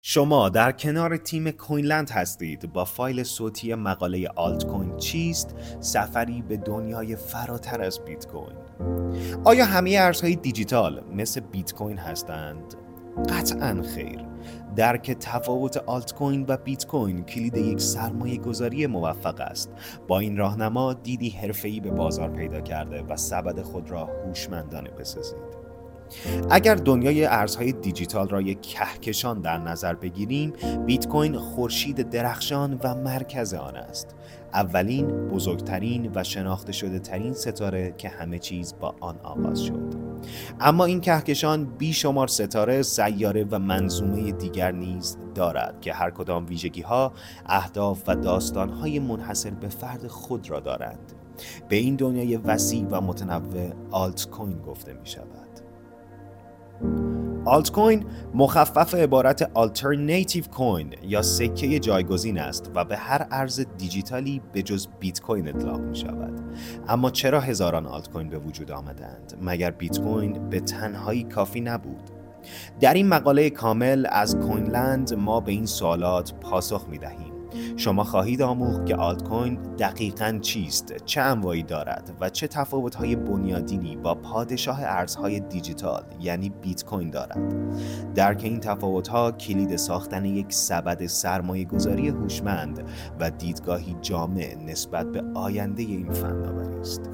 شما در کنار تیم کوینلند هستید با فایل صوتی مقاله آلت کوین چیست؟ سفری به دنیای فراتر از بیت کوین. آیا همه ارزهای دیجیتال مثل بیت کوین هستند؟ قطعاً خیر. درک تفاوت آلت کوین و بیت کوین کلید یک سرمایه گذاری موفق است. با این راهنما دیدی حرفه‌ای به بازار پیدا کرده و سبد خود را هوشمندانه بسازید. اگر دنیای ارزهای دیجیتال را یک کهکشان در نظر بگیریم، بیت کوین خورشید درخشان و مرکز آن است. اولین، بزرگترین و شناخته شده ترین ستاره که همه چیز با آن آغاز شد. اما این کهکشان بیشمار ستاره، سیاره و منظومه دیگر نیز دارد که هر کدام ویژگی‌ها، اهداف و داستان‌های منحصر به فرد خود را دارند. به این دنیای وسیع و متنوع آلت کوین گفته می شود. آلت کوین مخفف عبارت آلترناتیو کوین یا سکه جایگزین است و به هر ارز دیجیتالی به جز بیت کوین اطلاق می شود. اما چرا هزاران آلت کوین به وجود آمدند؟ مگر بیت کوین به تنهایی کافی نبود؟ در این مقاله کامل از کوینلند ما به این سوالات پاسخ می دهیم. شما خواهید آموخت که آلت کوین دقیقاً چیست، چه انواعی دارد و چه تفاوت‌های بنیادینی با پادشاه ارزهای دیجیتال یعنی بیت کوین دارد. درک این تفاوت‌ها کلید ساختن یک سبد سرمایه‌گذاری هوشمند و دیدگاهی جامع نسبت به آینده این فناوری است.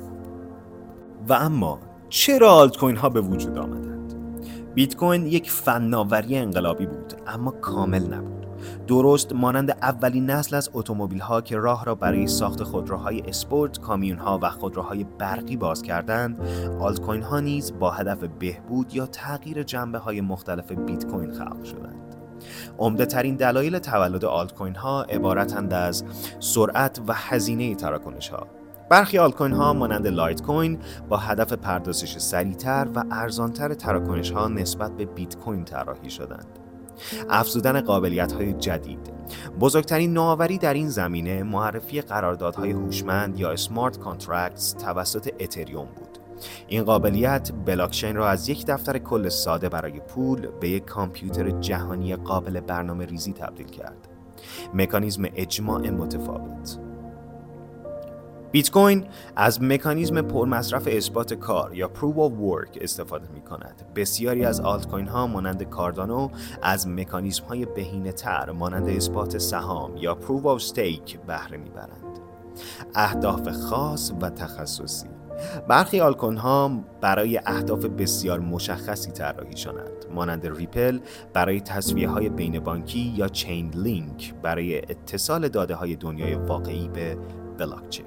و اما چرا آلت کوین ها به وجود آمدند؟ بیت کوین یک فناوری انقلابی بود اما کامل نبود. درست مانند اولین نسل از اتومبیل‌ها که راه را برای ساخت خودروهای اسپورت، کامیون‌ها و خودروهای برقی باز کردند، آلت کوین‌ها نیز با هدف بهبود یا تغییر جنبه‌های مختلف بیت کوین خلق شدند. عمده‌ترین دلایل تولد آلت کوین‌ها عبارتند از سرعت و هزینه تراکنش‌ها. برخی آلت کوین‌ها مانند لایت کوین با هدف پردازش سریعتر و ارزانتر تراکنش‌ها نسبت به بیت کوین طراحی شدند. افزودن قابلیت‌های جدید. بزرگترین نوآوری در این زمینه معرفی قراردادهای هوشمند یا اسمارت کانترکتس توسط اتریوم بود. این قابلیت بلاکچین را از یک دفتر کل ساده برای پول به یک کامپیوتر جهانی قابل برنامه‌ریزی تبدیل کرد. مکانیزم اجماع متفاوت. بیت کوین از مکانیزم پرمصرف اثبات کار یا Proof of Work استفاده می کند. بسیاری از آلت کوین ها مانند کاردانو از مکانیزم های بهینه تر مانند اثبات سهام یا Proof of Stake بهره می برند. اهداف خاص و تخصصی. برخی آلت کوین ها برای اهداف بسیار مشخصی طراحی شدند مانند ریپل برای تسویه های بین بانکی یا چین لینک برای اتصال داده های دنیای واقعی به بلاکچین.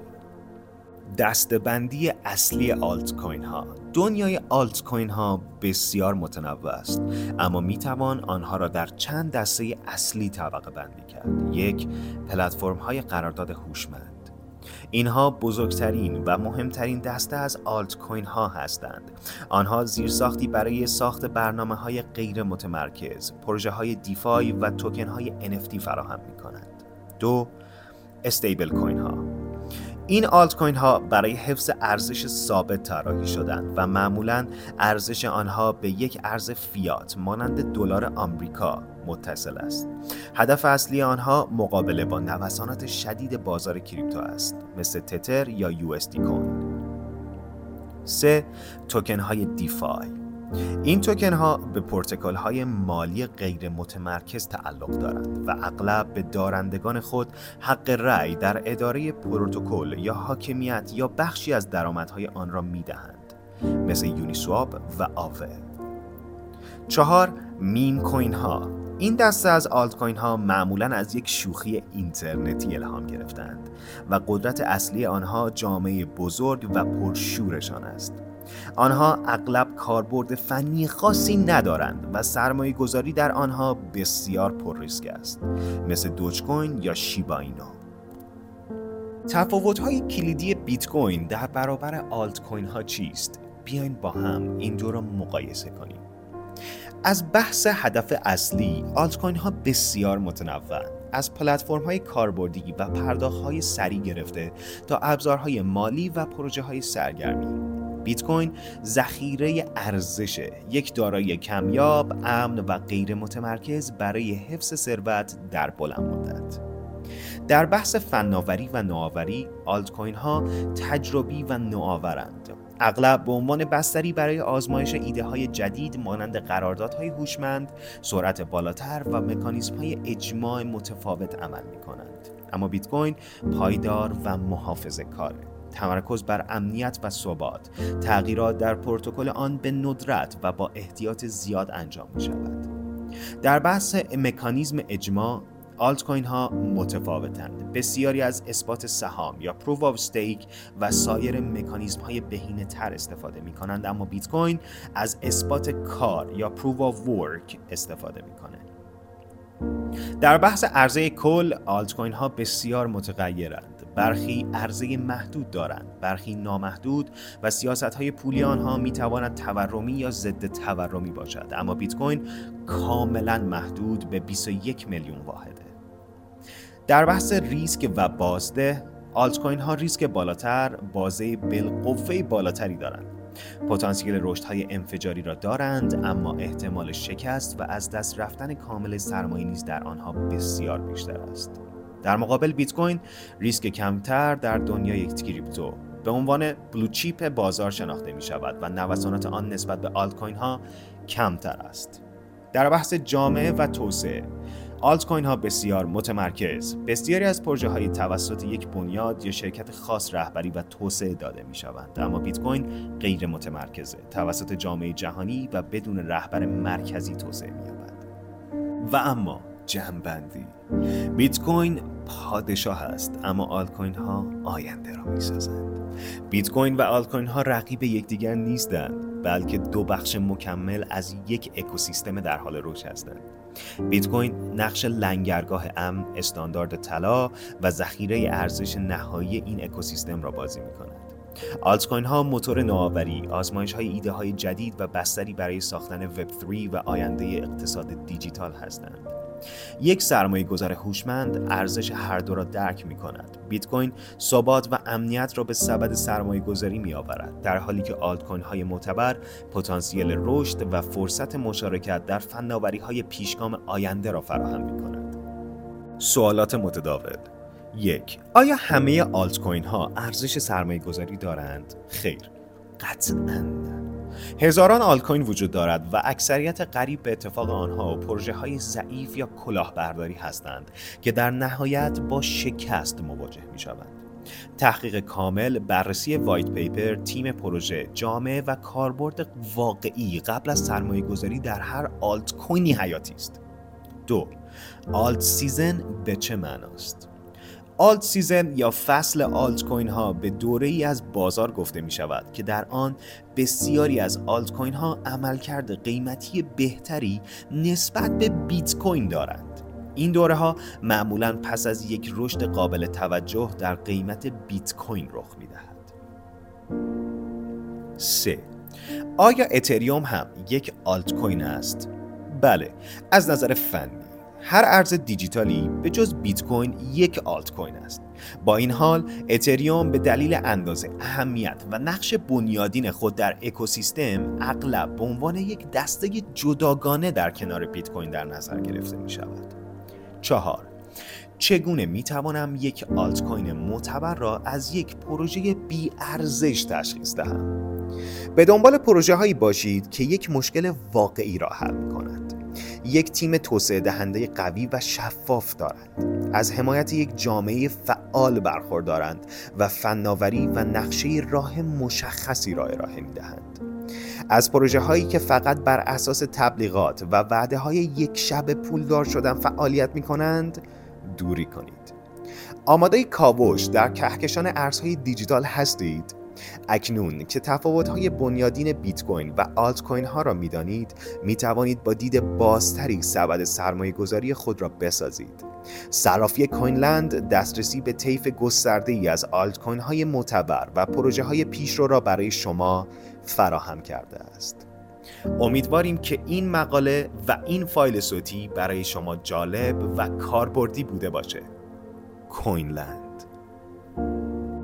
دسته‌بندی اصلی آلت کوین ها. دنیای آلت کوین ها بسیار متنوع است اما می توان آنها را در چند دسته اصلی طبقه بندی کرد. 1. پلتفرم های قرارداد هوشمند. اینها بزرگترین و مهمترین دسته از آلت کوین ها هستند. آنها زیرساختی برای ساخت برنامه‌های غیر متمرکز، پروژه‌های دیفای و توکن های NFT فراهم می کنند. 2. استیبل کوین ها. این آلت کوین ها برای حفظ ارزش ثابت طراحی شدند و معمولاً ارزش آنها به یک ارز فیات مانند دلار آمریکا متصل است. هدف اصلی آنها مقابله با نوسانات شدید بازار کریپتو است مثل تتر یا USD کوین. 3. توکن های دیفای. این توکن ها به پروتکل های مالی غیر متمرکز تعلق دارند و اغلب به دارندگان خود حق رأی در اداره پروتکل یا حاکمیت یا بخشی از درآمدهای آن را می دهند مثل یونیسواب و آوه. 4. میم کوین ها. این دسته از آلت کوین ها معمولاً از یک شوخی اینترنتی الهام گرفتند و قدرت اصلی آنها جامعه بزرگ و پرشورشان است. آنها اغلب کاربرد فنی خاصی ندارند و سرمایه گذاری در آنها بسیار پر ریسک است مثل دوج کوین یا شیبا اینو. تفاوت‌های کلیدی بیت کوین در برابر آلت کوین ها چیست؟ بیاین با هم این دو را مقایسه کنیم. از بحث هدف اصلی، آلت کوین ها بسیار متنوع‌اند. از پلتفرم‌های کاربردی و پرداخت‌های سریع گرفته تا ابزارهای مالی و پروژه‌های سرگرمی. بیت کوین ذخیره ارزشه، یک دارایی کمیاب، امن و غیر متمرکز برای حفظ ثروت در بلند مدت. در بحث فناوری و نوآوری، آلت کوین ها تجربی و نوآورند. اغلب به عنوان بستری برای آزمایش ایده های جدید مانند قراردادهای هوشمند، سرعت بالاتر و مکانیزم های اجماع متفاوت عمل می کنند. اما بیت کوین پایدار و محافظه‌کاره. تمرکز بر امنیت و ثبات، تغییرات در پروتکل آن به ندرت و با احتیاط زیاد انجام می شود. در بحث مکانیزم اجماع، آلت کوین ها متفاوتند. بسیاری از اثبات سهام یا پروف آف استیک و سایر مکانیزم های بهینه تر استفاده می کنند، اما بیت کوین از اثبات کار یا پروف آف ورک استفاده می کنند. در بحث عرضه کل، آلت کوین ها بسیار متغیرند. برخی عرضه محدود دارند، برخی نامحدود و سیاست های پولی آنها می تواند تورمی یا ضد تورمی باشد، اما بیت کوین کاملا محدود به 21 میلیون واحده. در بحث ریسک و بازده، آلت کوین ها ریسک بالاتر، بازه بالقوه بالاتری دارند. پتانسیل رشدهای انفجاری را دارند، اما احتمال شکست و از دست رفتن کامل سرمایه نیز در آنها بسیار بیشتر است. در مقابل بیت کوین ریسک کمتر در دنیای کریپتو به عنوان بلوچیپ بازار شناخته می شود و نوسانات آن نسبت به آلت کوین ها کمتر است. در بحث جامعه و توسعه، آلت کوین ها بسیار متمرکز. بسیاری از پروژه های توسط یک بنیاد یا شرکت خاص رهبری و توسعه داده می شوند، اما بیت کوین غیر متمرکزه، توسط جامعه جهانی و بدون رهبر مرکزی توسعه می یابد. و اما جمع‌بندی، بیت کوین پادشاه است، اما آلت کوین ها آینده را می سازند. بیت کوین و آلت کوین ها رقیب یکدیگر نیستند، بلکه دو بخش مکمل از یک اکوسیستم در حال رشد هستند. بیت کوین نقش لنگرگاه امن، استاندارد طلا و ذخیره ارزش نهایی این اکوسیستم را بازی می‌کند. آلت کوین ها موتور نوآوری، آزمایش‌های ایده های جدید و بستری برای ساختن وب 3 و آینده اقتصاد دیجیتال هستند. یک سرمایه‌گذار هوشمند ارزش هر دو را درک می‌کند. بیت کوین ثبات و امنیت را به سبد سرمایه‌گذاری می‌آورد، در حالی که آلت کوین های معتبر پتانسیل رشد و فرصت مشارکت در فناوری‌های پیشگام آینده را فراهم می‌کند. سوالات متداول: 1. آیا همه آلت کوین ها ارزش سرمایه‌گذاری دارند؟ خیر، قطعاً. هزاران آلت کوین وجود دارد و اکثریت قریب به اتفاق آنها پروژه‌های ضعیف یا کلاهبرداری هستند که در نهایت با شکست مواجه می‌شوند. تحقیق کامل، بررسی وایت پیپر، تیم پروژه، جامعه و کاربرد واقعی قبل از سرمایه‌گذاری در هر آلت کوینی حیاتی است. 2. آلت سیزن به چه معناست؟ آلت سیزن یا فصل آلت کوین ها به دوره‌ای از بازار گفته می شود که در آن بسیاری از آلت کوین ها عملکرد قیمتی بهتری نسبت به بیت کوین دارند. این دوره ها معمولاً پس از یک رشد قابل توجه در قیمت بیت کوین رخ می دهد. 3. آیا اتریوم هم یک آلت کوین است؟ بله، از نظر فنی هر ارز دیجیتالی به جز بیت کوین یک آلت کوین است. با این حال اتریوم به دلیل اندازه، اهمیت و نقش بنیادین خود در اکوسیستم اغلب به عنوان یک دسته جداگانه در کنار بیت کوین در نظر گرفته می شود. 4. چگونه می توانم یک آلت کوین معتبر را از یک پروژه بی ارزش تشخیص دهم؟ به دنبال پروژه هایی باشید که یک مشکل واقعی را حل می کنند، یک تیم توسعه دهنده قوی و شفاف دارند، از حمایت یک جامعه فعال برخوردارند و فناوری و نقشه راه مشخصی را ارائه می‌دهند. از پروژه هایی که فقط بر اساس تبلیغات و وعده های یک شب پولدار شدن فعالیت می‌کنند دوری کنید. آماده کاوش در کهکشان ارزهای دیجیتال هستید؟ اکنون که تفاوت‌های بنیادین بیت کوین و آلت کوین ها را می‌دانید، می‌توانید با دید بازتری سبد سرمایه‌گذاری خود را بسازید. صرافی کوینلند دسترسی به طیف گسترده‌ای از آلت کوین های معتبر و پروژه‌های پیشرو را برای شما فراهم کرده است. امیدواریم که این مقاله و این فایل صوتی برای شما جالب و کاربردی بوده باشه. کوینلند.